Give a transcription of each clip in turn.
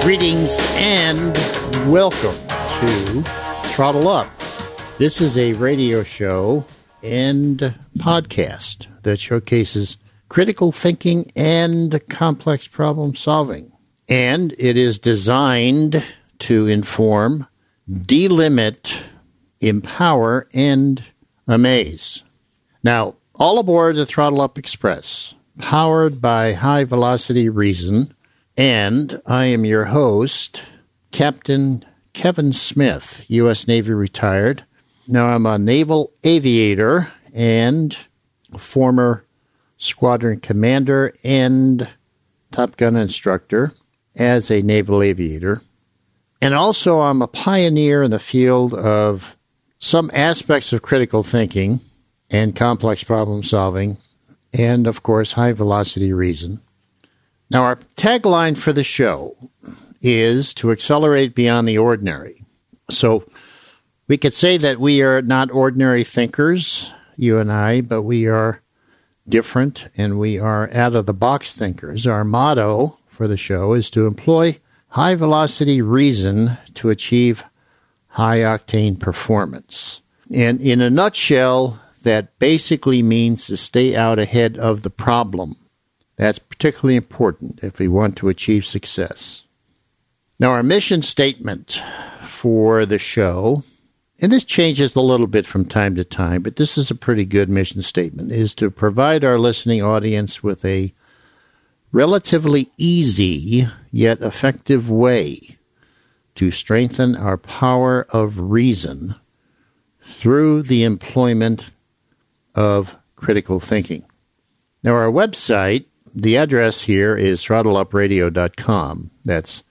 Greetings and welcome to Throttle Up. This is a radio show and podcast that showcases critical thinking and complex problem solving. And it is designed to inform, delimit, empower, and amaze. Now, all aboard the Throttle Up Express, powered by High Velocity Reason, and I am your host, Captain Kevin Smith, U.S. Navy retired. Now, I'm a naval aviator and former squadron commander and Top Gun instructor as a naval aviator. And also, I'm a pioneer in the field of some aspects of critical thinking and complex problem solving, and, of course, high-velocity reason. Now, our tagline for the show is to accelerate beyond the ordinary. So we could say that we are not ordinary thinkers, you and I, but we are different and we are out-of-the-box thinkers. Our motto for the show is to employ high-velocity reason to achieve high-octane performance. And in a nutshell, that basically means to stay out ahead of the problem. That's particularly important if we want to achieve success. Now, our mission statement for the show, and this changes a little bit from time to time, but this is a pretty good mission statement, is to provide our listening audience with a relatively easy yet effective way to strengthen our power of reason through the employment of critical thinking. Now, our website, the address here is throttleUpradio.com. That's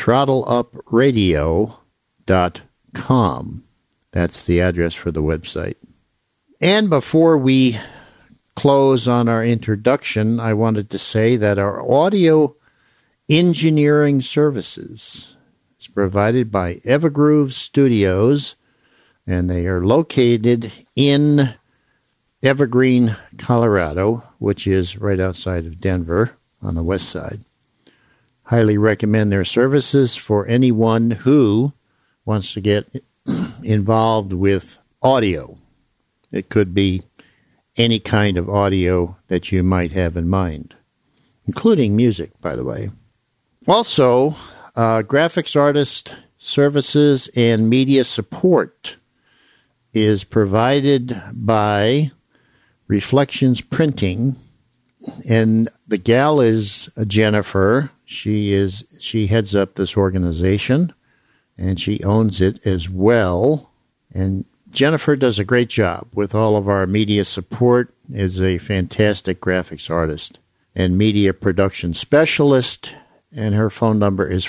throttleUpradio.com. That's the address for the website. And before we close on our introduction, I wanted to say that our audio engineering services is provided by Evergroove Studios, and they are located in Evergreen, Colorado, which is right outside of Denver on the west side. Highly recommend their services for anyone who wants to get involved with audio. It could be any kind of audio that you might have in mind, including music, by the way. Also, graphics artist services and media support is provided by Reflections Printing, and the gal is Jennifer. She heads up this organization, and she owns it as well. And Jennifer does a great job with all of our media support, is a fantastic graphics artist and media production specialist, and her phone number is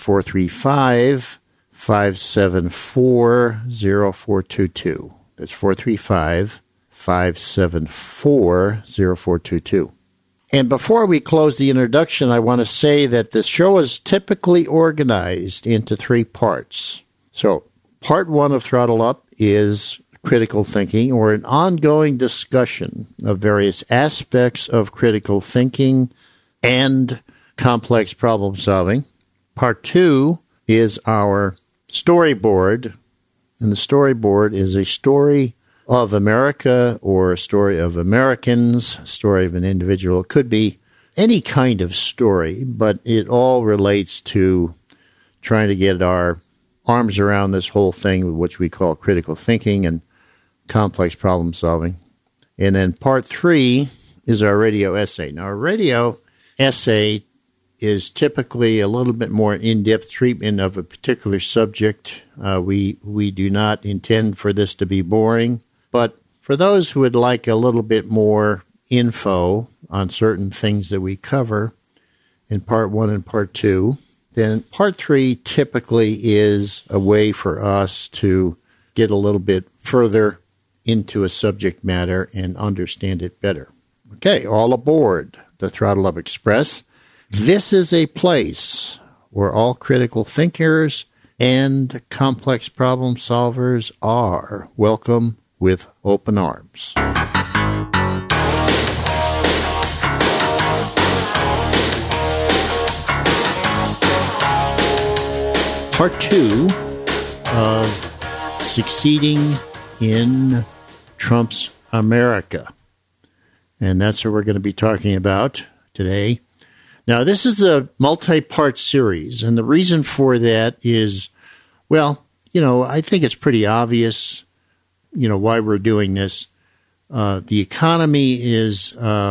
435-574-0422. That's 435-574-0422. And before we close the introduction, I want to say that the show is typically organized into three parts. So, part one of Throttle Up is critical thinking, or an ongoing discussion of various aspects of critical thinking and complex problem solving. Part two is our storyboard, and the storyboard is a story of America or a story of Americans, a story of an individual. It could be any kind of story, but it all relates to trying to get our arms around this whole thing, which we call critical thinking and complex problem solving. And then part three is our radio essay. Now, our radio essay is typically a little bit more in-depth treatment of a particular subject. We do not intend for this to be boring, but for those who would like a little bit more info on certain things that we cover in part one and part two, then part three typically is a way for us to get a little bit further into a subject matter and understand it better. Okay, all aboard the Throttle Up Express. This is a place where all critical thinkers and complex problem solvers are welcome with open arms. part 2 of Succeeding in Trump's America. And that's what we're going to be talking about today. Now, this is a multi-part series, and the reason for that is, well, I think it's pretty obvious, why we're doing this. The economy is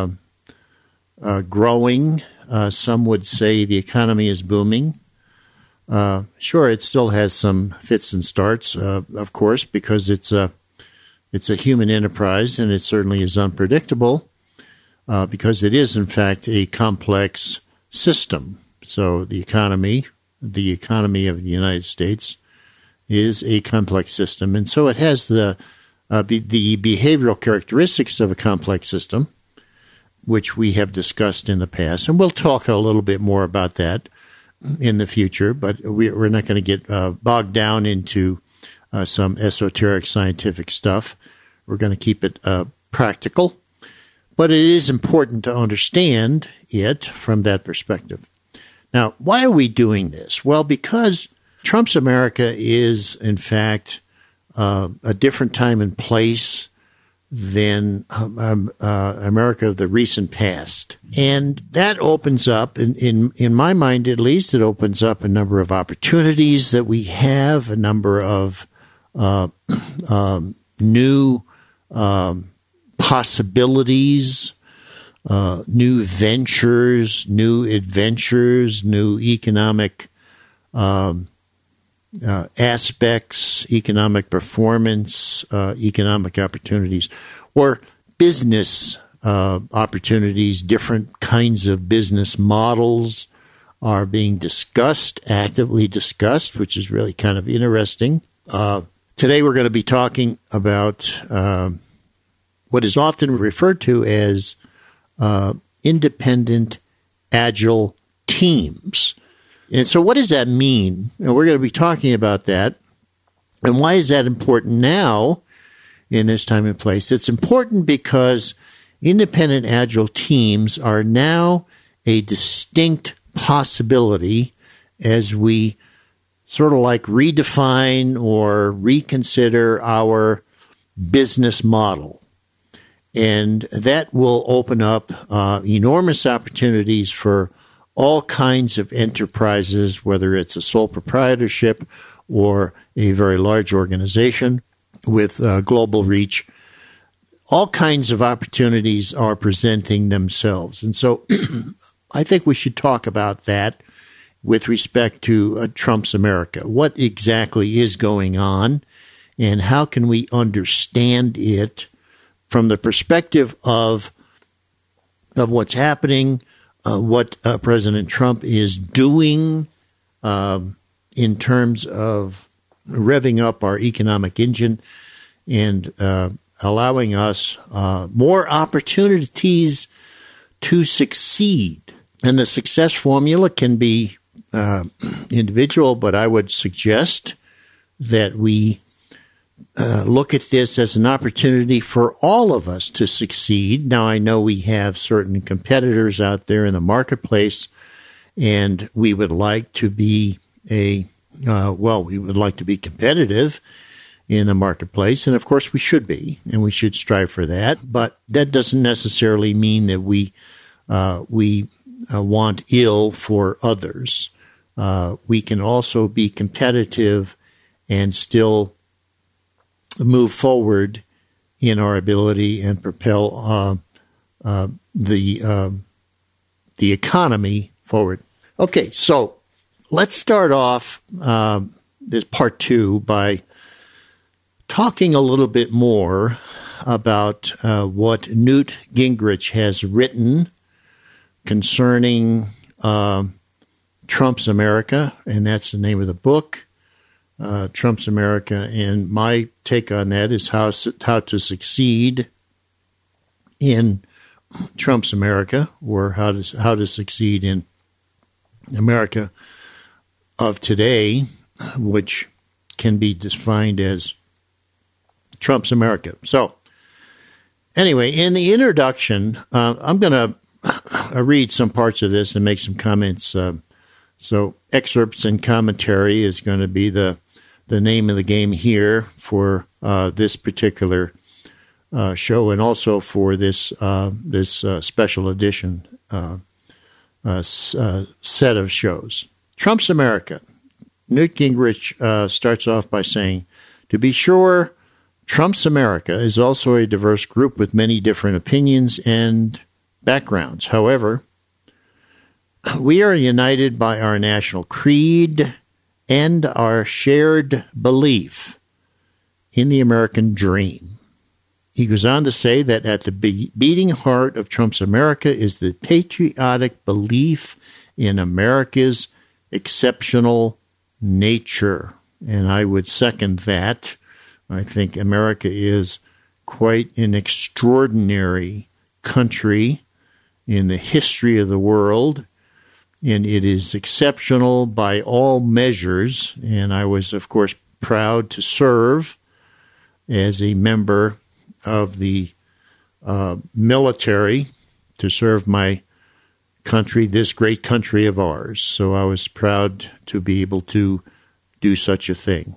growing. Some would say the economy is booming. Sure, it still has some fits and starts, of course, because it's a human enterprise, and it certainly is unpredictable because it is, in fact, a complex system. So the economy of the United States is a complex system, and so it has the behavioral characteristics of a complex system, which we have discussed in the past, and we'll talk a little bit more about that in the future, but we're not going to get bogged down into some esoteric scientific stuff. We're going to keep it practical, but it is important to understand it from that perspective. Now, why are we doing this? Well, because Trump's America is, in fact, a different time and place than America of the recent past. And that opens up, in my mind at least, it opens up a number of opportunities that we have, a number of new possibilities, new ventures, new adventures, new economic aspects, economic performance, economic opportunities, or business opportunities. Different kinds of business models are being actively discussed, which is really kind of interesting. Today we're going to be talking about what is often referred to as independent agile teams. And so what does that mean? And we're going to be talking about that. And why is that important now in this time and place? It's important because independent agile teams are now a distinct possibility as we sort of like redefine or reconsider our business model. And that will open up enormous opportunities for all kinds of enterprises, whether it's a sole proprietorship or a very large organization with global reach. All kinds of opportunities are presenting themselves. And so I think we should talk about that with respect to Trump's America. What exactly is going on, and how can we understand it from the perspective of what's happening, what President Trump is doing in terms of revving up our economic engine and allowing us more opportunities to succeed. And the success formula can be individual, but I would suggest that we look at this as an opportunity for all of us to succeed. Now, I know we have certain competitors out there in the marketplace, and we would like to be competitive in the marketplace. And of course we should be, and we should strive for that. But that doesn't necessarily mean that we want ill for others. We can also be competitive and still move forward in our ability and propel the economy forward. Okay, so let's start off this part 2 by talking a little bit more about what Newt Gingrich has written concerning Trump's America, and that's the name of the book. Trump's America, and my take on that is how to succeed in Trump's America, or how to succeed in America of today, which can be defined as Trump's America. So, anyway, in the introduction, I'm going to read some parts of this and make some comments So excerpts and commentary is going to be the name of the game here for this particular show, and also for this special edition set of shows. Trump's America. Newt Gingrich starts off by saying, to be sure, Trump's America is also a diverse group with many different opinions and backgrounds. However, we are united by our national creed and our shared belief in the American dream. He goes on to say that at the beating heart of Trump's America is the patriotic belief in America's exceptional nature. And I would second that. I think America is quite an extraordinary country in the history of the world, and it is exceptional by all measures. And I was, of course, proud to serve as a member of the military, to serve my country, this great country of ours. So I was proud to be able to do such a thing.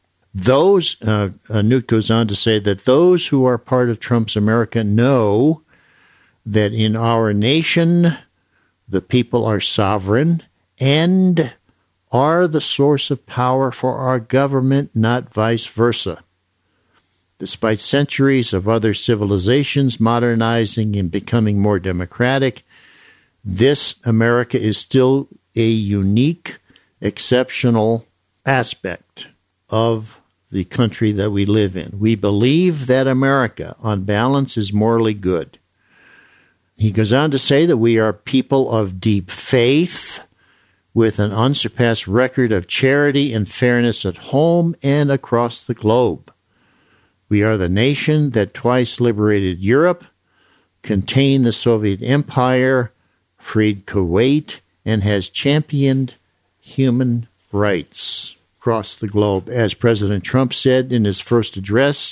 Newt goes on to say that those who are part of Trump's America know that in our nation, the people are sovereign and are the source of power for our government, not vice versa. Despite centuries of other civilizations modernizing and becoming more democratic, this America is still a unique, exceptional aspect of the country that we live in. We believe that America, on balance, is morally good. He goes on to say that we are people of deep faith with an unsurpassed record of charity and fairness at home and across the globe. We are the nation that twice liberated Europe, contained the Soviet Empire, freed Kuwait, and has championed human rights across the globe. As President Trump said in his first address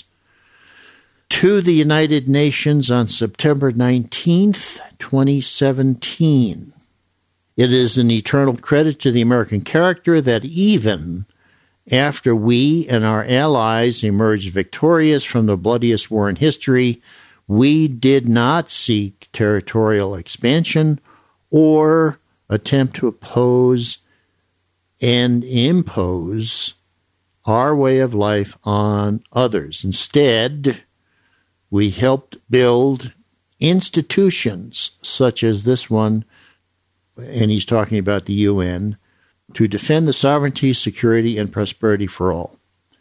to the United Nations on September 19th, 2017, it is an eternal credit to the American character that even after we and our allies emerged victorious from the bloodiest war in history, we did not seek territorial expansion or attempt to oppose and impose our way of life on others. Instead, we helped build institutions such as this one, and he's talking about the UN, to defend the sovereignty, security, and prosperity for all.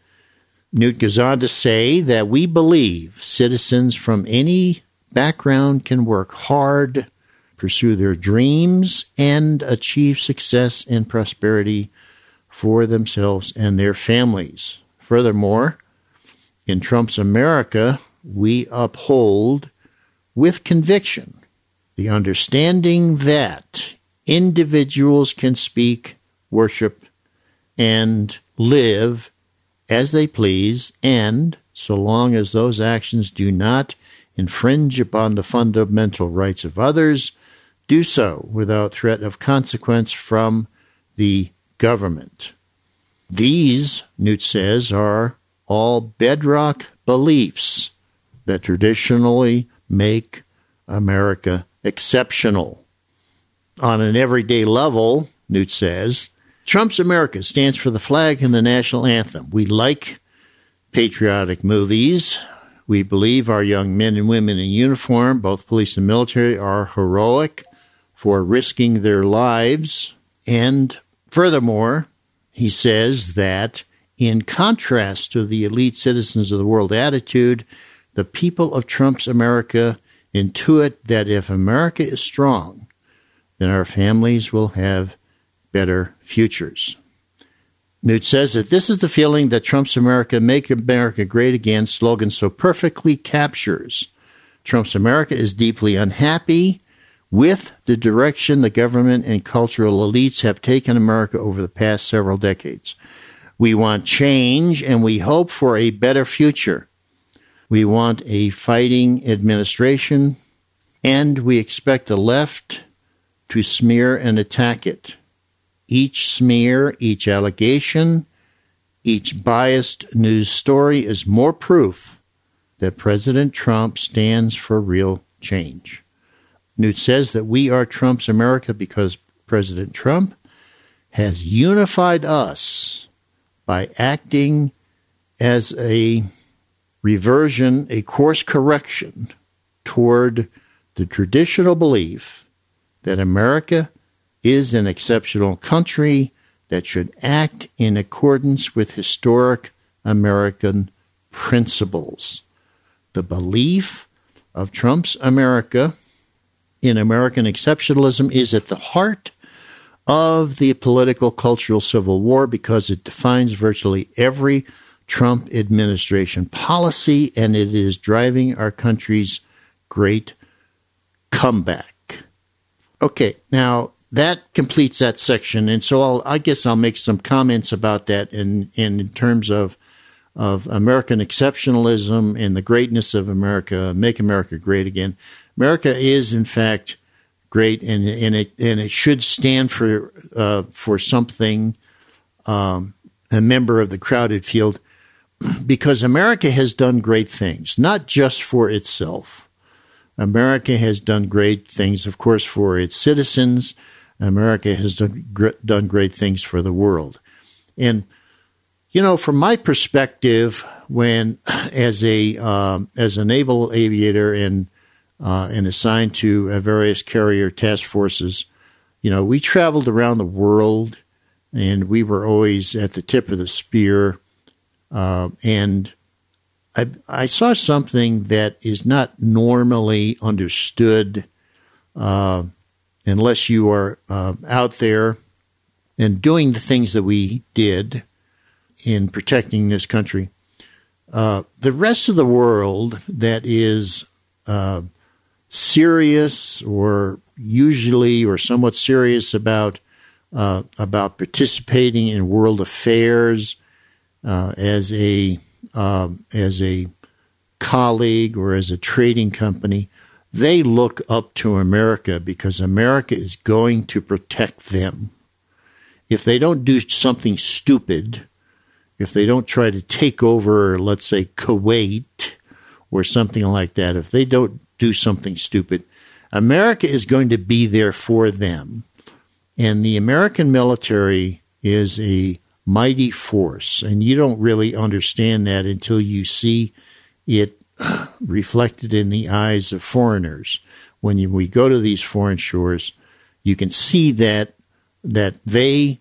Newt goes on to say that we believe citizens from any background can work hard, pursue their dreams, and achieve success and prosperity for themselves and their families. Furthermore, in Trump's America, we uphold with conviction the understanding that individuals can speak, worship, and live as they please, and so long as those actions do not infringe upon the fundamental rights of others, do so without threat of consequence from the government. These, Newt says, are all bedrock beliefs that traditionally make America exceptional. On an everyday level, Newt says, Trump's America stands for the flag and the national anthem. We like patriotic movies. We believe our young men and women in uniform, both police and military, are heroic for risking their lives. And furthermore, he says that in contrast to the elite citizens of the world attitude, the people of Trump's America intuit that if America is strong, then our families will have better futures. Newt says that this is the feeling that Trump's America, Make America Great Again slogan so perfectly captures. Trump's America is deeply unhappy with the direction the government and cultural elites have taken America over the past several decades. We want change, and we hope for a better future. We want a fighting administration, and we expect the left to smear and attack it. Each smear, each allegation, each biased news story is more proof that President Trump stands for real change. Newt says that we are Trump's America because President Trump has unified us by acting as a reversion, a course correction toward the traditional belief that America is an exceptional country that should act in accordance with historic American principles. The belief of Trump's America in American exceptionalism is at the heart of the political cultural civil war because it defines virtually every Trump administration policy, and it is driving our country's great comeback. Okay, now that completes that section, and so I guess I'll make some comments about that in terms of American exceptionalism and the greatness of America, make America great again. America is, in fact, great, and it should stand for something, a member of the crowded field, because America has done great things, not just for itself. America has done great things, of course, for its citizens. America has done great things for the world. And, you know, from my perspective, when as a naval aviator and assigned to various carrier task forces, you know, we traveled around the world, and we were always at the tip of the spear. And I saw something that is not normally understood unless you are out there and doing the things that we did in protecting this country. The rest of the world that is serious or usually or somewhat serious about participating in world affairs as a colleague or as a trading company, they look up to America because America is going to protect them. If they don't do something stupid, if they don't try to take over, let's say, Kuwait or something like that, if they don't do something stupid, America is going to be there for them. And the American military is a mighty force, and you don't really understand that until you see it reflected in the eyes of foreigners. When we go to these foreign shores, you can see that they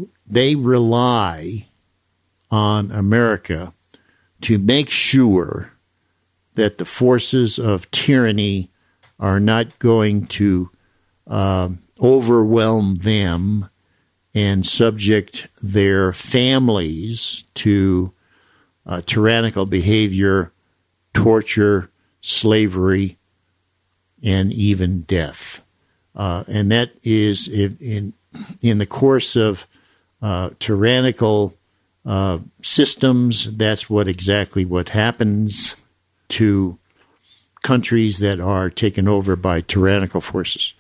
rely on America to make sure that the forces of tyranny are not going to overwhelm them and subject their families to tyrannical behavior, torture, slavery, and even death. And that is in the course of tyrannical systems. That's exactly what happens to countries that are taken over by tyrannical forces.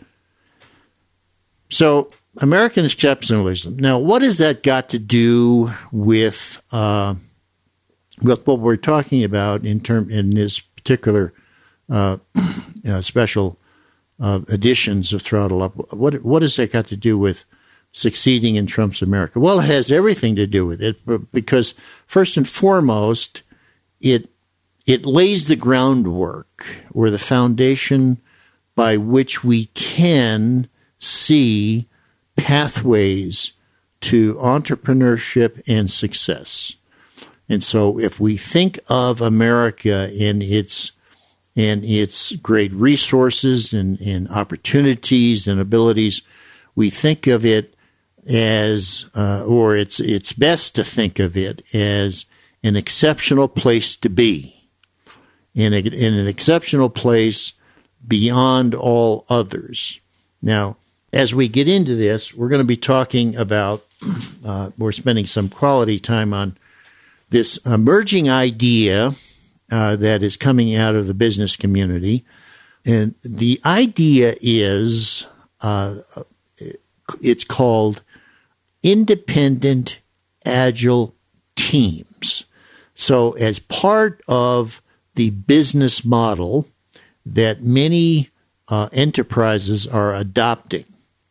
So, American exceptionalism. Now, what has that got to do with what we're talking about in this particular special editions of Throttle Up? What has that got to do with succeeding in Trump's America? Well, it has everything to do with it because first and foremost, it lays the groundwork or the foundation by which we can see pathways to entrepreneurship and success. And so if we think of America and its great resources and opportunities and abilities, we think of it as, or it's best to think of it as an exceptional place to be, in an exceptional place beyond all others. Now, as we get into this, we're going to be talking about, we're spending some quality time on this emerging idea that is coming out of the business community. And the idea is, it's called independent, agile teams. So as part of the business model that many enterprises are adopting,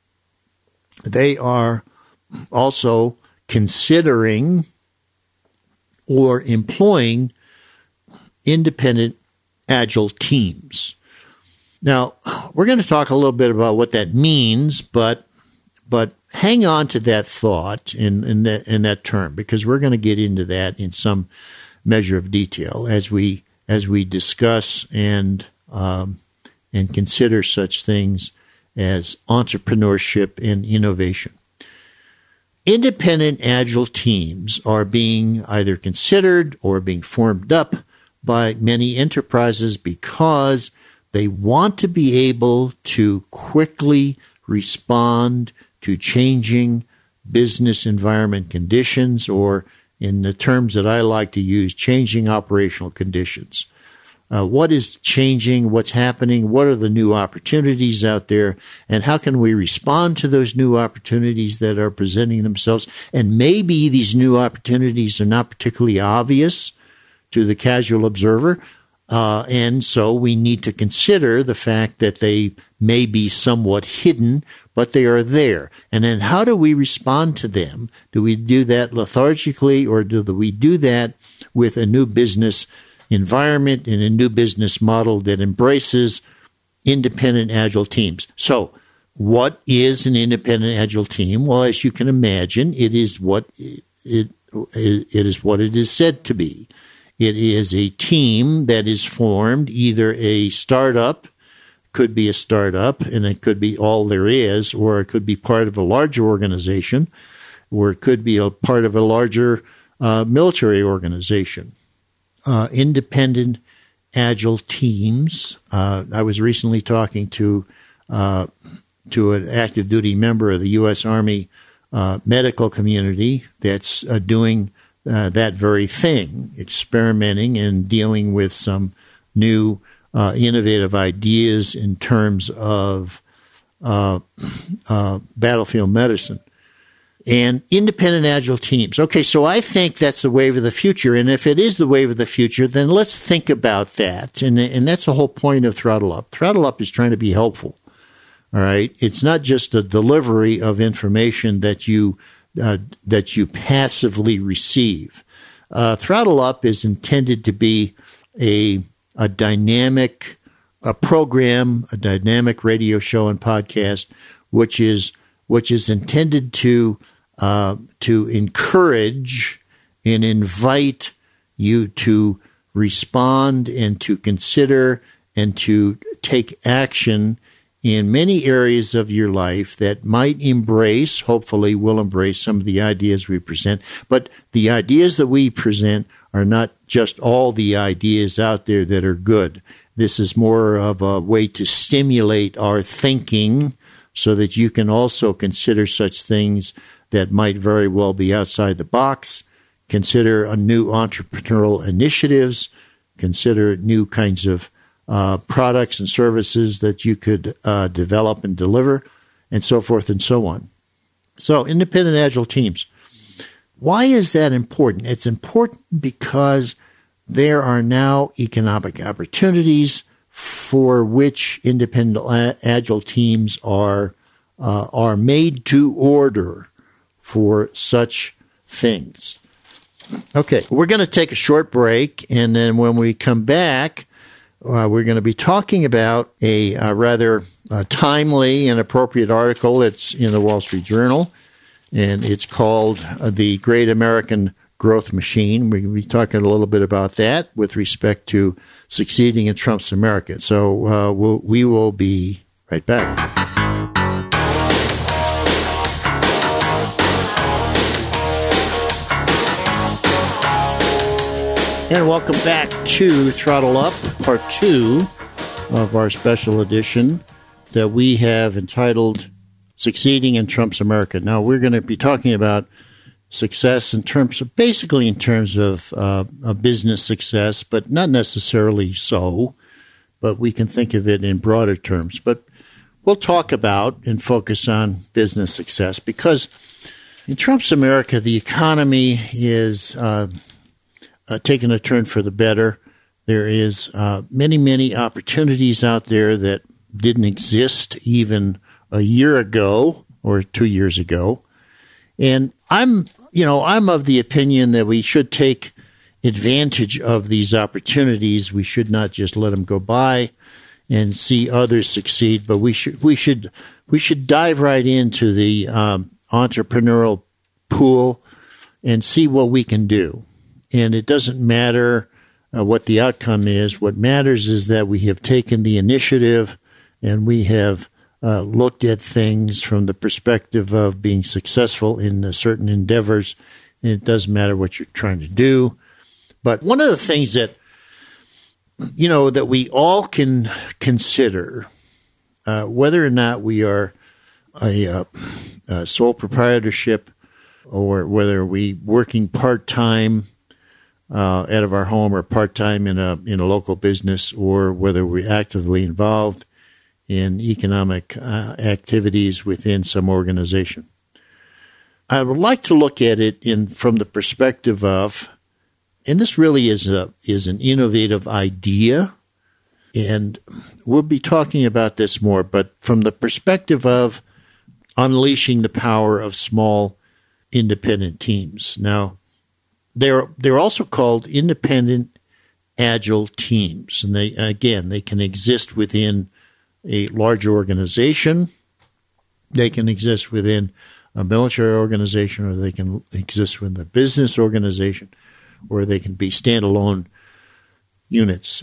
they are also considering or employing independent, agile teams. Now, we're going to talk a little bit about what that means, but hang on to that thought in that term, because we're going to get into that in some measure of detail as we discuss and consider such things as entrepreneurship and innovation. Independent, agile teams are being either considered or being formed up by many enterprises because they want to be able to quickly respond to changing business environment conditions, or in the terms that I like to use, changing operational conditions. What is changing? What's happening? What are the new opportunities out there? And how can we respond to those new opportunities that are presenting themselves? And maybe these new opportunities are not particularly obvious to the casual observer. And so we need to consider the fact that they may be somewhat hidden, but they are there. And then how do we respond to them? Do we do that lethargically, or do we do that with a new business environment and a new business model that embraces independent, agile teams? So what is an independent, agile team? Well, as you can imagine, it is what it is said to be. It is a team that is formed, either a startup, could be a startup, and it could be all there is, or it could be part of a larger organization, or it could be a part of a larger military organization. Independent, agile teams. I was recently talking to an active duty member of the U.S. Army medical community that's doing that very thing, experimenting and dealing with some new innovative ideas in terms of battlefield medicine. And independent, agile teams. Okay, so I think that's the wave of the future. And if it is the wave of the future, then let's think about that. And that's the whole point of Throttle Up. Throttle Up is trying to be helpful. All right? It's not just a delivery of information that you passively receive. Throttle Up is intended to be a dynamic program, a dynamic radio show and podcast, which is intended to encourage and invite you to respond and to consider and to take action in many areas of your life that might embrace, hopefully will embrace, some of the ideas we present. But the ideas that we present are not just all the ideas out there that are good. This is more of a way to stimulate our thinking so that you can also consider such things that might very well be outside the box, consider a new entrepreneurial initiatives, consider new kinds of products and services that you could develop and deliver, and so forth and so on. So independent, agile teams. Why is that important? It's important because there are now economic opportunities for which independent, agile teams are made to order for such things. Okay, we're going to take a short break, and then when we come back, we're going to be talking about a rather timely and appropriate article that's in the Wall Street Journal, and it's called The Great American Growth Machine. We're going to be talking a little bit about that with respect to succeeding in Trump's America. So we will be right back. And welcome back to Throttle Up, part 2 of our special edition that we have entitled Succeeding in Trump's America. Now, we're going to be talking about success in terms of business success, but not necessarily so, but we can think of it in broader terms. But we'll talk about and focus on business success because In Trump's America, the economy is taking a turn for the better. There is many, many opportunities out there that didn't exist even a year ago or 2 years ago. And I'm of the opinion that we should take advantage of these opportunities. We should not just let them go by and see others succeed, but we should dive right into the entrepreneurial pool and see what we can do. And it doesn't matter what the outcome is. What matters is that we have taken the initiative and we have looked at things from the perspective of being successful in certain endeavors. And it doesn't matter what you're trying to do. But one of the things that, that we all can consider, whether or not we are a sole proprietorship or whether we working part-time out of our home or part-time in a local business, or whether we're actively involved in economic activities within some organization. I would like to look at it from the perspective of, and this really is an innovative idea, and we'll be talking about this more, but from the perspective of unleashing the power of small independent teams. Now, they're also called independent agile teams, and they can exist within a large organization. They can exist within a military organization, or they can exist within a business organization, or they can be standalone units,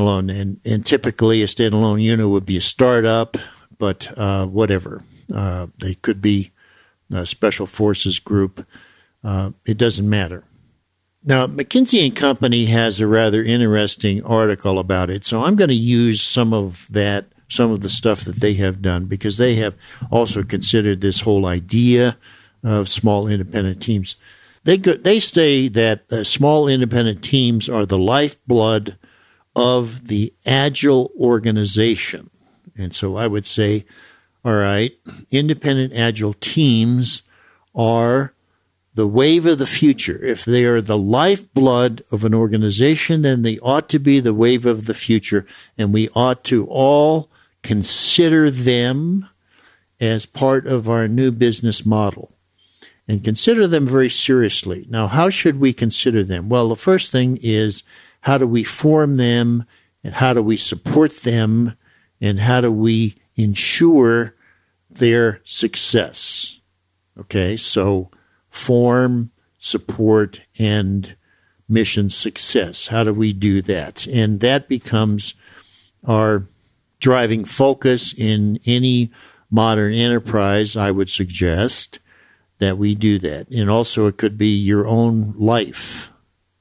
and typically a standalone unit would be a startup, but whatever. They could be a special forces group. It doesn't matter. Now, McKinsey & Company has a rather interesting article about it, so I'm going to use some of the stuff that they have done, because they have also considered this whole idea of small independent teams. They say that small independent teams are the lifeblood of the agile organization. And so I would say, all right, independent agile teams are the wave of the future. If they are the lifeblood of an organization, then they ought to be the wave of the future, and we ought to all consider them as part of our new business model and consider them very seriously. Now, how should we consider them? Well, the first thing is, how do we form them, and how do we support them, and how do we ensure their success? Okay, so form, support, and mission success. How do we do that? And that becomes our driving focus in any modern enterprise. I would suggest that we do that. And also it could be your own life.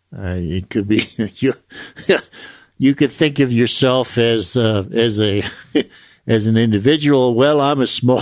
It could be you could think of yourself as an individual. Well, I'm a small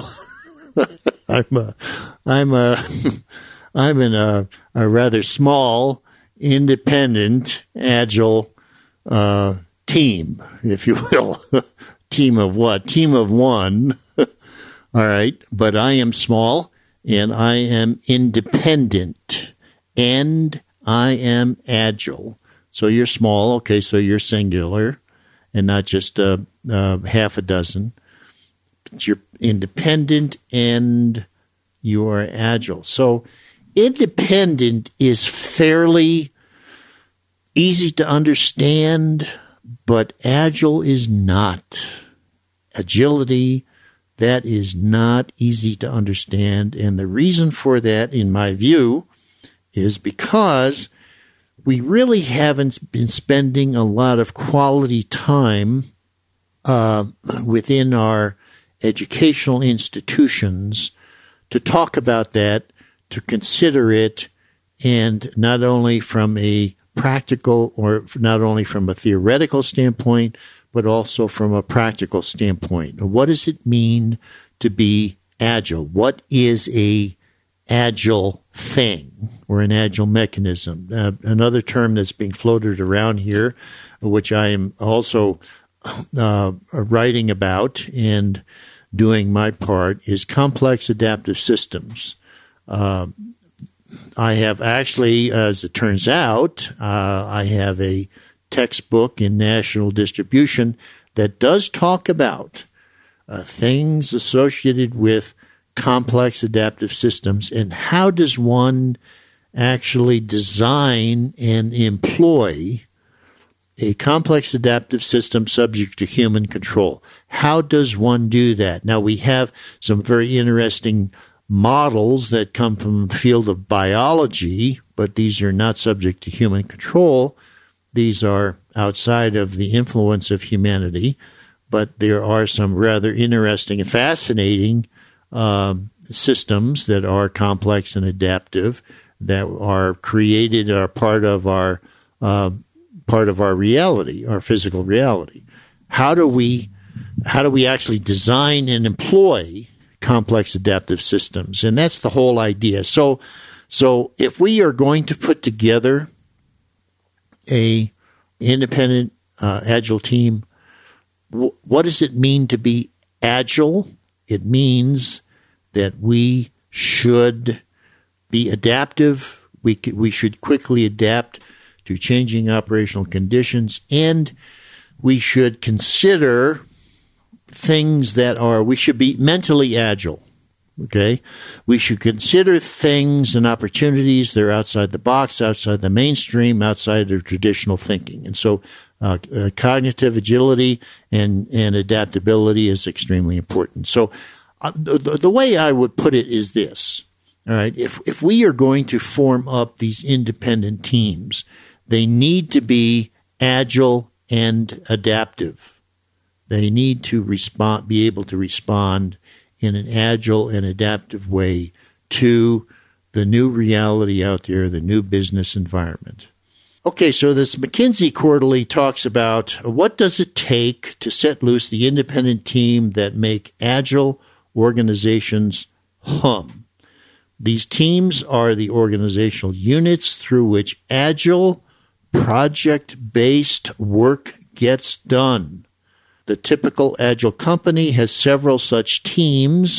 I'm in a rather small, independent, agile team, if you will. Team of what? Team of one. All right. But I am small, and I am independent, and I am agile. So you're small. Okay. So you're singular and not just half a dozen. But you're independent and you are agile. So independent is fairly easy to understand, but agile is not. Agility, that is not easy to understand. And the reason for that, in my view, is because we really haven't been spending a lot of quality time within our educational institutions to talk about that, to consider it, and not only from a practical or not only from a theoretical standpoint, but also from a practical standpoint. What does it mean to be agile? What is a agile thing or an agile mechanism? Another term that's being floated around here, which I am also writing about and doing my part, is complex adaptive systems. I have actually, as it turns out, I have a textbook in national distribution that does talk about things associated with complex adaptive systems and how does one actually design and employ a complex adaptive system subject to human control. How does one do that? Now, we have some very interesting models that come from the field of biology, but these are not subject to human control. These are outside of the influence of humanity, but there are some rather interesting and fascinating systems that are complex and adaptive that are created, are part of our reality, our physical reality. How do we actually design and employ complex adaptive systems? And that's the whole idea. So if we are going to put together a independent agile team, what does it mean to be agile? It means that we should be adaptive. We should quickly adapt to changing operational conditions, and we should consider things that are, we should be mentally agile, okay? We should consider things and opportunities that are outside the box, outside the mainstream, outside of traditional thinking. And so cognitive agility and adaptability is extremely important. So the way I would put it is this, all right? If we are going to form up these independent teams, they need to be agile and adaptive. They need to be able to respond in an agile and adaptive way to the new reality out there, the new business environment. Okay, so this McKinsey Quarterly talks about what does it take to set loose the independent team that make agile organizations hum. These teams are the organizational units through which agile project-based work gets done. The typical agile company has several such teams,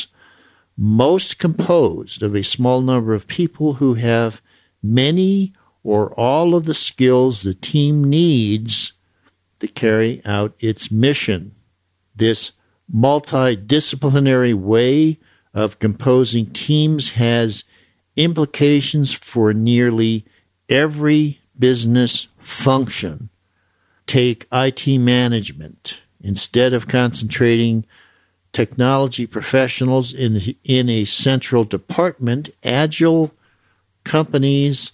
most composed of a small number of people who have many or all of the skills the team needs to carry out its mission. This multidisciplinary way of composing teams has implications for nearly every business function. Take IT management. Instead of concentrating technology professionals in a central department, agile companies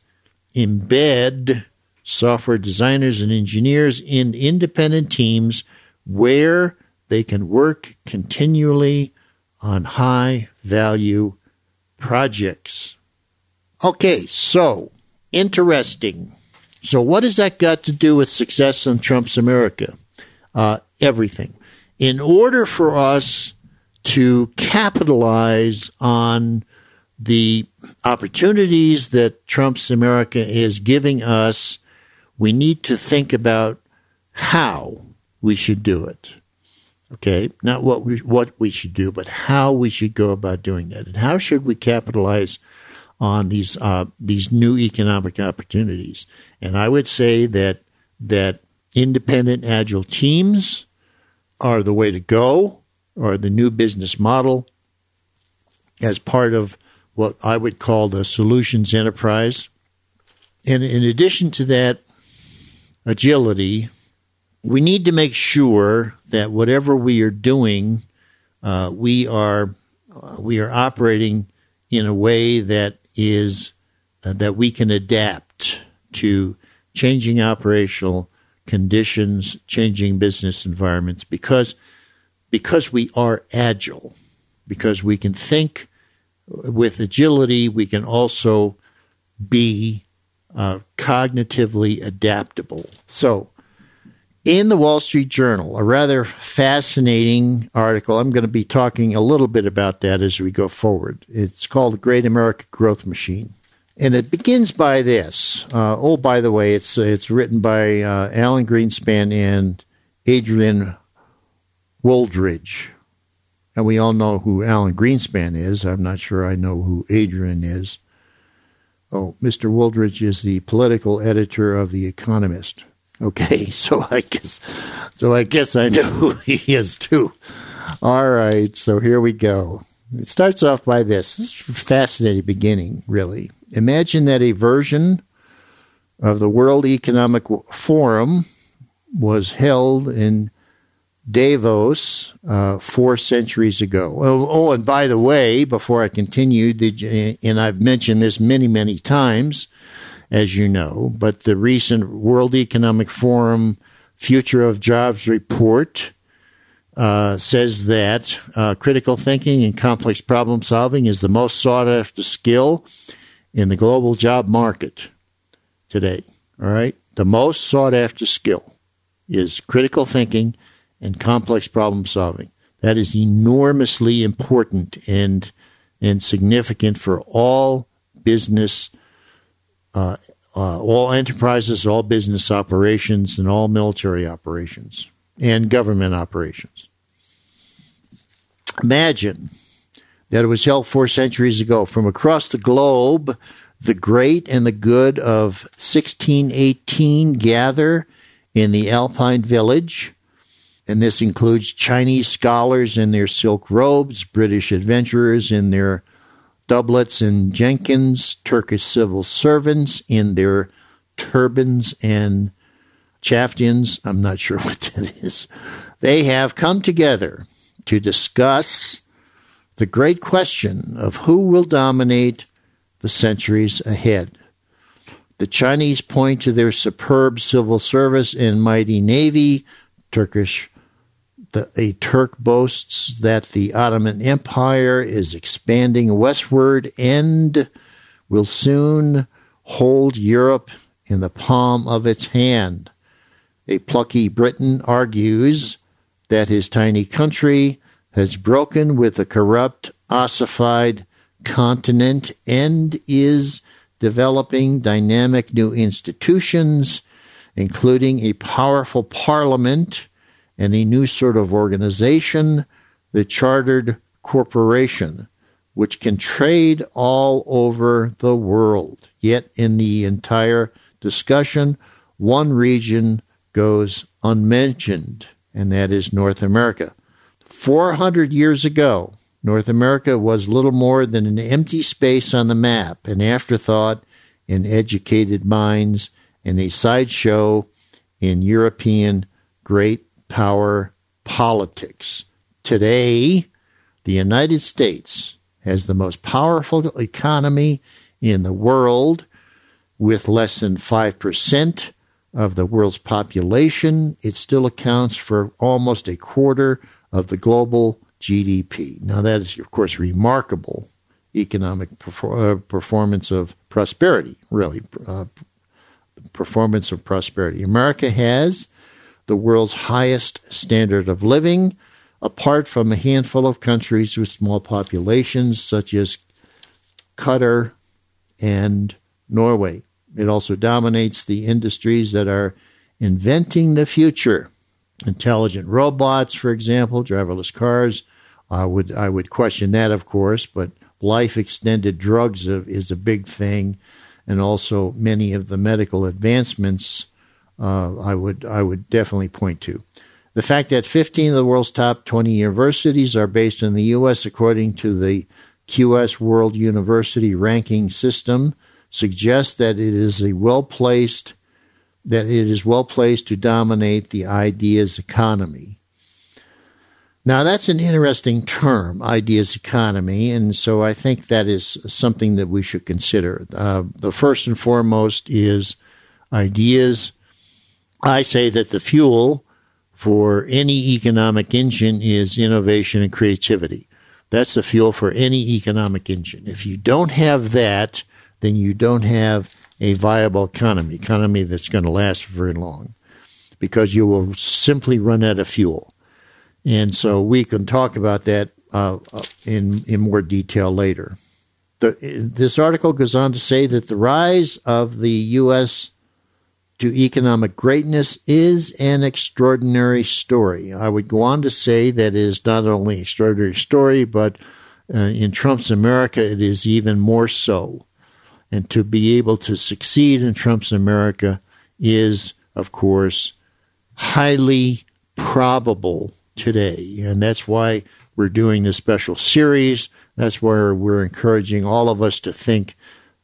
embed software designers and engineers in independent teams where they can work continually on high-value projects. Okay, so interesting. So what has that got to do with success in Trump's America? Everything. In order for us to capitalize on the opportunities that Trump's America is giving us, we need to think about how we should do it. Okay, not what we should do, but how we should go about doing that, and how should we capitalize on these new economic opportunities. And I would say that independent agile teams are the way to go, or the new business model, as part of what I would call the solutions enterprise. And in addition to that agility, we need to make sure that whatever we are doing, we are operating in a way that is that we can adapt to changing operational conditions, changing business environments, because we are agile, because we can think with agility. We can also be cognitively adaptable. So in the Wall Street Journal, a rather fascinating article. I'm going to be talking a little bit about that as we go forward. It's called The Great American Growth Machine. And it begins by this. By the way, it's written by Alan Greenspan and Adrian Wooldridge. And we all know who Alan Greenspan is. I'm not sure I know who Adrian is. Oh, Mr. Wooldridge is the political editor of The Economist. Okay, so I guess I know who he is too. All right, so here we go. It starts off by this. This is a fascinating beginning, really. Imagine that a version of the World Economic Forum was held in Davos 4 centuries ago. Oh, and by the way, before I continue, and I've mentioned this many, many times, as you know, but the recent World Economic Forum Future of Jobs report says that critical thinking and complex problem solving is the most sought after skill in the global job market today. All right? The most sought after skill is critical thinking and complex problem solving. That is enormously important and significant for all business, all enterprises, all business operations, and all military operations and government operations. Imagine that it was held 4 centuries ago. From across the globe, the great and the good of 1618 gather in the Alpine village, and this includes Chinese scholars in their silk robes, British adventurers in their doublets and jenkins, Turkish civil servants in their turbans and chaftians. I'm not sure what that is. They have come together to discuss the great question of who will dominate the centuries ahead. The Chinese point to their superb civil service and mighty navy. A Turk boasts that the Ottoman Empire is expanding westward and will soon hold Europe in the palm of its hand. A plucky Briton argues that his tiny country has broken with the corrupt, ossified continent and is developing dynamic new institutions, including a powerful parliament and a new sort of organization, the Chartered Corporation, which can trade all over the world. Yet in the entire discussion, one region goes unmentioned, and that is North America. 400 years ago, North America was little more than an empty space on the map, an afterthought in educated minds, and a sideshow in European great power politics. Today, the United States has the most powerful economy in the world with less than 5% of the world's population. It still accounts for almost a quarter of the global GDP. Now, that is, of course, remarkable economic performance of prosperity, really, performance of prosperity. America has the world's highest standard of living, apart from a handful of countries with small populations, such as Qatar and Norway. It also dominates the industries that are inventing the future. Intelligent robots, for example, driverless cars. I would question that, of course, but life-extended drugs is a big thing, and also many of the medical advancements I would definitely point to. The fact that 15 of the world's top 20 universities are based in the U.S. according to the QS World University Ranking System suggests that it is well placed to dominate the ideas economy. Now, that's an interesting term, ideas economy, and so I think that is something that we should consider. The first and foremost is ideas. I say that the fuel for any economic engine is innovation and creativity. That's the fuel for any economic engine. If you don't have that, then you don't have a viable economy that's going to last very long, because you will simply run out of fuel. And so we can talk about that in more detail later. This article goes on to say that the rise of the U.S. to economic greatness is an extraordinary story. I would go on to say that it is not only an extraordinary story, but in Trump's America, it is even more so. And to be able to succeed in Trump's America is, of course, highly probable today. And that's why we're doing this special series. That's where we're encouraging all of us to think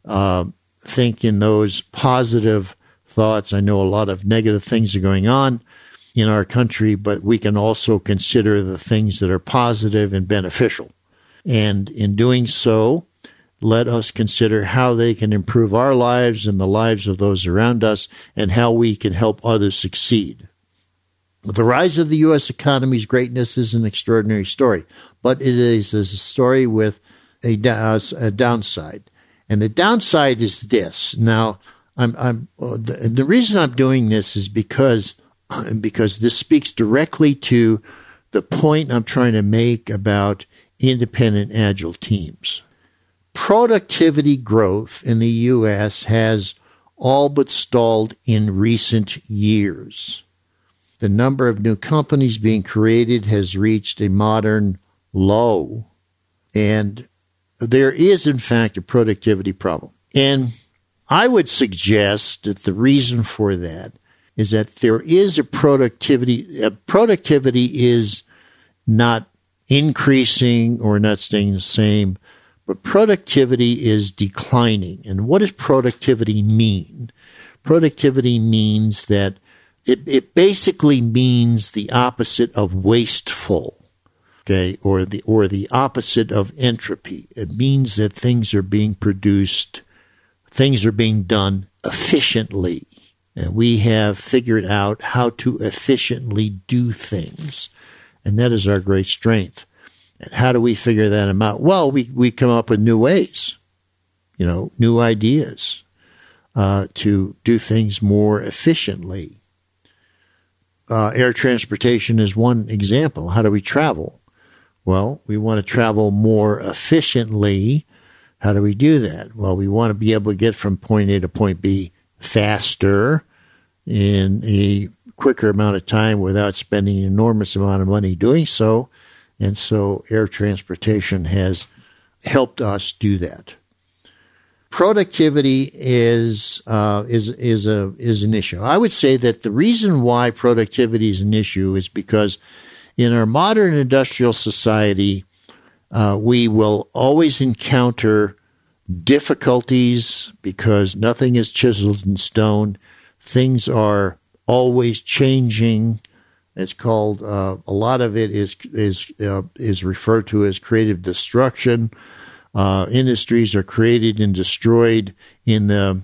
in those positive thoughts. I know a lot of negative things are going on in our country, but we can also consider the things that are positive and beneficial. And in doing so, let us consider how they can improve our lives and the lives of those around us, and how we can help others succeed. The rise of the U.S. economy's greatness is an extraordinary story, but it is a story with a downside. And the downside is this. Now, the reason I'm doing this is because this speaks directly to the point I'm trying to make about independent agile teams. Productivity growth in the U.S. has all but stalled in recent years. The number of new companies being created has reached a modern low, and there is, in fact, a productivity problem. And I would suggest that the reason for that is that there is a productivity. Productivity is not increasing or not staying the same, but productivity is declining. And what does productivity mean? Productivity means that it basically means the opposite of wasteful, okay, or the opposite of entropy. It means that things are being produced, things are being done efficiently. And we have figured out how to efficiently do things. And that is our great strength. And how do we figure that out? Well, we come up with new ways, new ideas to do things more efficiently. Air transportation is one example. How do we travel? Well, we want to travel more efficiently. How do we do that? Well, we want to be able to get from point A to point B faster in a quicker amount of time without spending an enormous amount of money doing so. And so air transportation has helped us do that. Productivity is an issue. I would say that the reason why productivity is an issue is because in our modern industrial society, we will always encounter difficulties because nothing is chiseled in stone. Things are always changing. It's called a lot of it is referred to as creative destruction. Industries are created and destroyed in the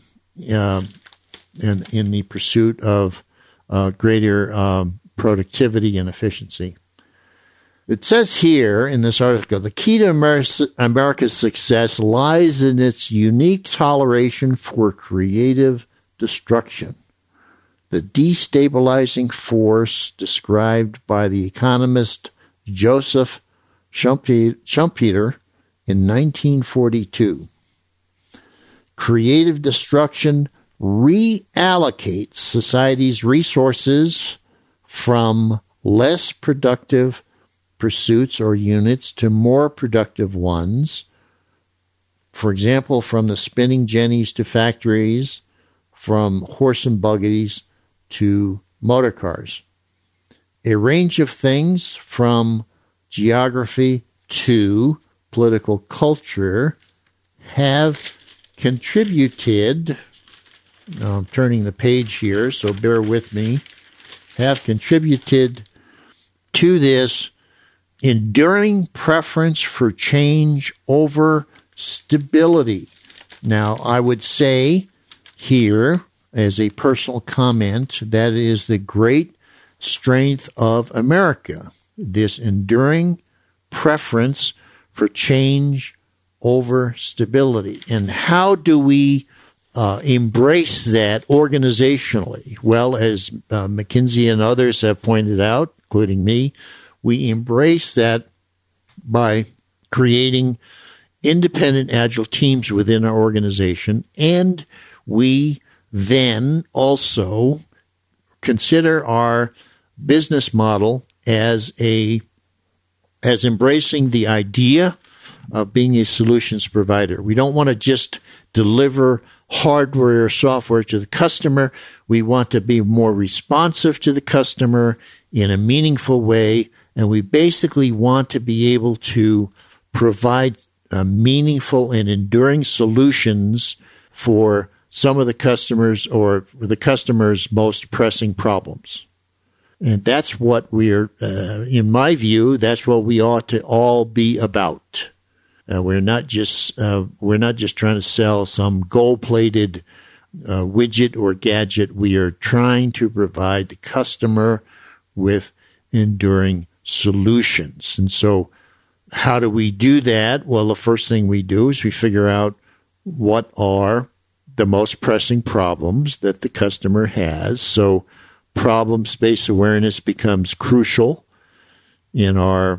pursuit of greater productivity and efficiency. It says here in this article, the key to America's success lies in its unique toleration for creative destruction. The destabilizing force described by the economist Joseph Schumpeter in 1942. Creative destruction reallocates society's resources from less productive pursuits or units to more productive ones. For example, from the spinning jennies to factories, from horse and buggies to motor cars. A range of things from geography to political culture have contributed, I'm turning the page here, so bear with me, have contributed to this enduring preference for change over stability. Now, I would say here, as a personal comment, that is the great strength of America, this enduring preference for change over stability. And how do we embrace that organizationally? Well, as McKinsey and others have pointed out, including me, we embrace that by creating independent agile teams within our organization, and we then also consider our business model as embracing the idea of being a solutions provider. We don't want to just deliver hardware or software to the customer. We want to be more responsive to the customer in a meaningful way, and we basically want to be able to provide meaningful and enduring solutions for some of the customers or the customer's most pressing problems. And that's what in my view, that's what we ought to all be about. We're not just trying to sell some gold-plated widget or gadget. We are trying to provide the customer with enduring solutions. And so how do we do that? Well, the first thing we do is we figure out what are the most pressing problems that the customer has. So problem-space awareness becomes crucial in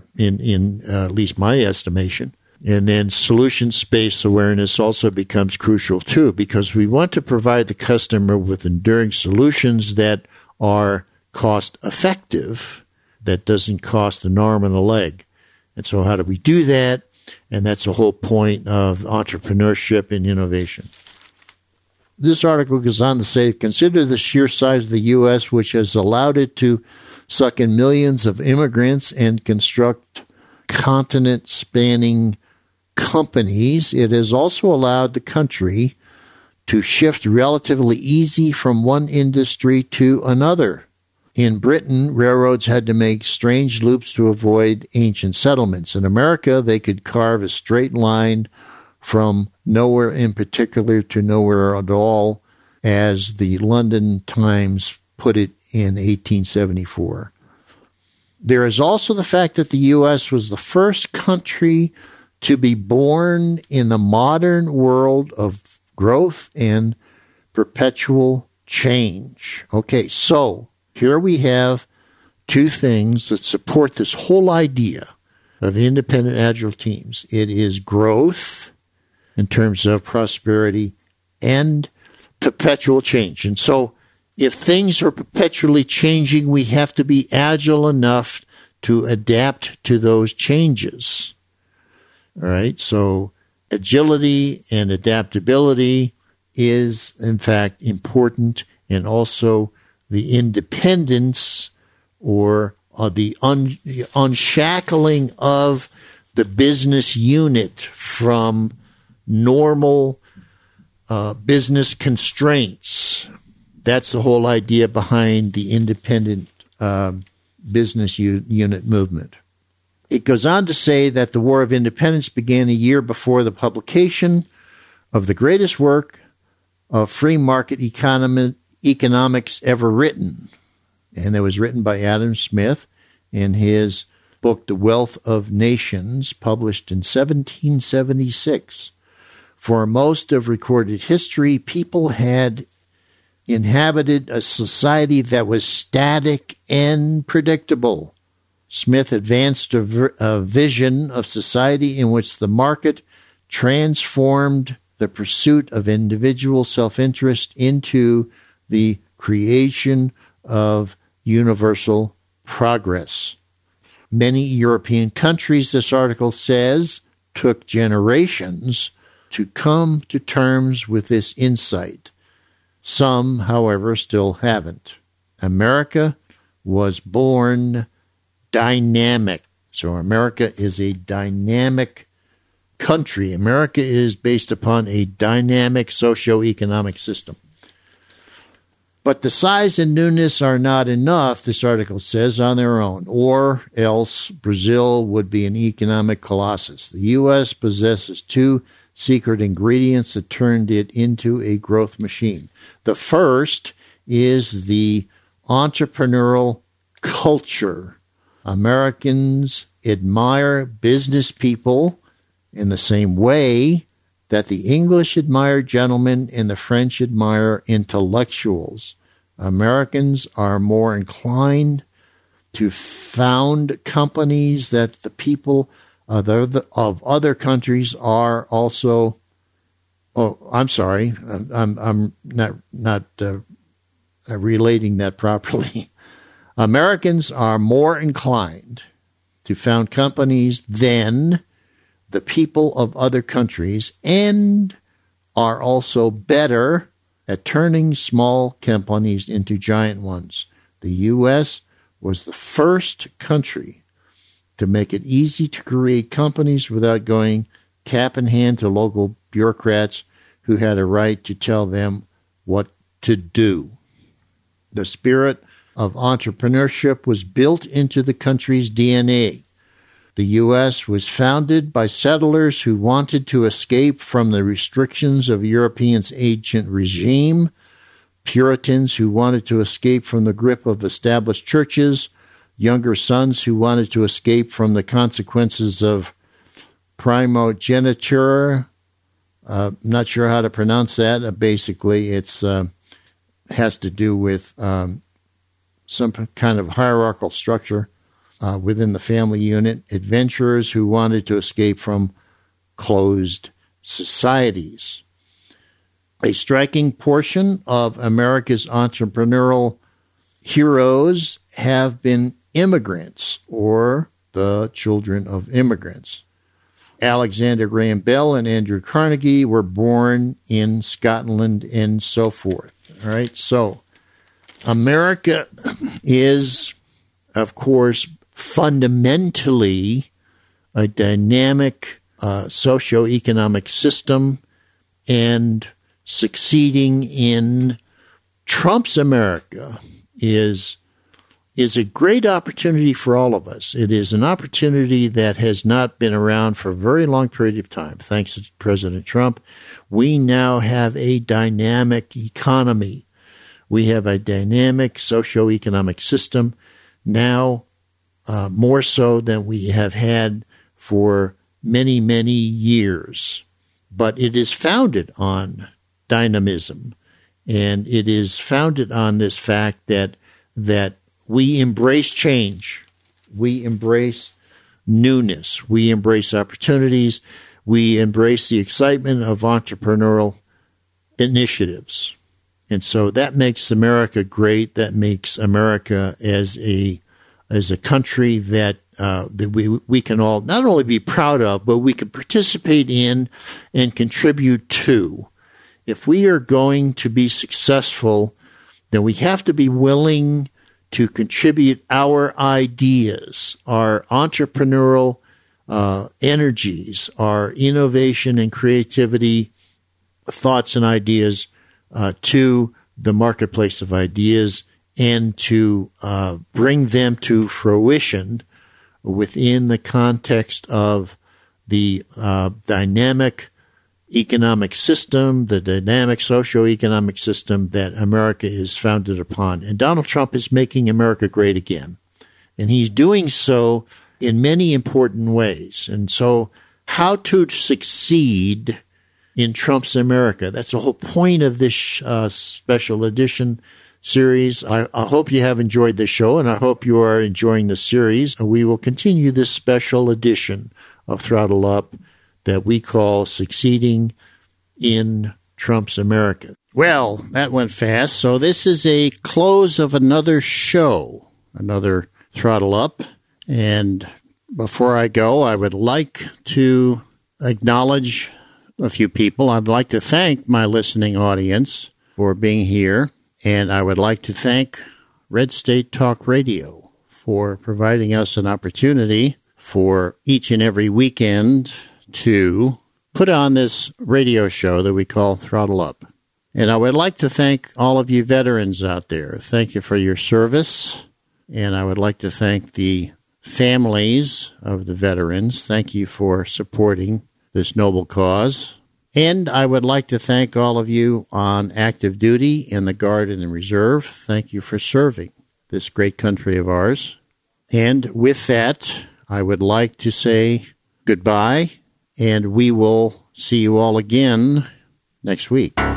at least my estimation. And then solution-space awareness also becomes crucial too, because we want to provide the customer with enduring solutions that are cost-effective, that doesn't cost an arm and a leg. And so how do we do that? And that's the whole point of entrepreneurship and innovation. This article goes on to say, consider the sheer size of the U.S., which has allowed it to suck in millions of immigrants and construct continent-spanning companies. It has also allowed the country to shift relatively easy from one industry to another. In Britain, railroads had to make strange loops to avoid ancient settlements. In America, they could carve a straight line from nowhere in particular to nowhere at all, as the London Times put it in 1874. There is also the fact that the U.S. was the first country to be born in the modern world of growth and perpetual change. Okay, so here we have two things that support this whole idea of independent agile teams. It is growth in terms of prosperity and perpetual change. And so if things are perpetually changing, we have to be agile enough to adapt to those changes. All right, so agility and adaptability is, in fact, important, and also the independence or the unshackling of the business unit from normal business constraints. That's the whole idea behind the independent business unit movement. It goes on to say that the War of Independence began a year before the publication of the greatest work of free market economics ever written. And it was written by Adam Smith in his book, The Wealth of Nations, published in 1776. For most of recorded history, people had inhabited a society that was static and predictable. Smith advanced a vision of society in which the market transformed the pursuit of individual self-interest into the creation of universal progress. Many European countries, this article says, took generations to come to terms with this insight. Some, however, still haven't. America was born dynamic. So America is a dynamic country. America is based upon a dynamic socioeconomic system. But the size and newness are not enough, this article says, on their own, or else Brazil would be an economic colossus. The U.S. possesses two secret ingredients that turned it into a growth machine. The first is the entrepreneurial culture. Americans admire business people in the same way that the English admire gentlemen and the French admire intellectuals. Americans are more inclined to found companies that the people of other countries are also Oh, I'm sorry. I'm not relating that properly. Americans are more inclined to found companies than the people of other countries, and are also better at turning small companies into giant ones. The U.S. was the first country to make it easy to create companies without going cap in hand to local bureaucrats who had a right to tell them what to do. The spirit of entrepreneurship was built into the country's DNA. The U.S. was founded by settlers who wanted to escape from the restrictions of Europeans' ancient regime, Puritans who wanted to escape from the grip of established churches, younger sons who wanted to escape from the consequences of primogeniture. Not sure how to pronounce that. Basically, it's has to do with some kind of hierarchical structure within the family unit. Adventurers who wanted to escape from closed societies. A striking portion of America's entrepreneurial heroes have been immigrants or the children of immigrants. Alexander Graham Bell and Andrew Carnegie were born in Scotland and so forth. All right, so America is, of course, fundamentally a dynamic socioeconomic system, and succeeding in Trump's America is a great opportunity for all of us. It is an opportunity that has not been around for a very long period of time. Thanks to President Trump, we now have a dynamic economy. We have a dynamic socioeconomic system now, more so than we have had for many, many years. But it is founded on dynamism, and it is founded on this fact that we embrace change, we embrace newness, we embrace opportunities, we embrace the excitement of entrepreneurial initiatives. And so that makes America great. That makes America as a country that we can all not only be proud of, but we can participate in and contribute to. If we are going to be successful, then we have to be willing to contribute our ideas, our entrepreneurial energies, our innovation and creativity, thoughts and ideas to the marketplace of ideas, and to bring them to fruition within the context of the dynamic economic system, the dynamic socioeconomic system that America is founded upon. And Donald Trump is making America great again. And he's doing so in many important ways. And so how to succeed in Trump's America, that's the whole point of this special edition series. I hope you have enjoyed the show, and I hope you are enjoying the series. We will continue this special edition of Throttle Up that we call Succeeding in Trump's America. Well, that went fast. So this is a close of another show, another Throttle Up. And before I go, I would like to acknowledge a few people. I'd like to thank my listening audience for being here. And I would like to thank Red State Talk Radio for providing us an opportunity for each and every weekend to put on this radio show that we call Throttle Up. And I would like to thank all of you veterans out there. Thank you for your service. And I would like to thank the families of the veterans. Thank you for supporting this noble cause. And I would like to thank all of you on active duty in the Guard and the Reserve. Thank you for serving this great country of ours. And with that, I would like to say goodbye, and we will see you all again next week.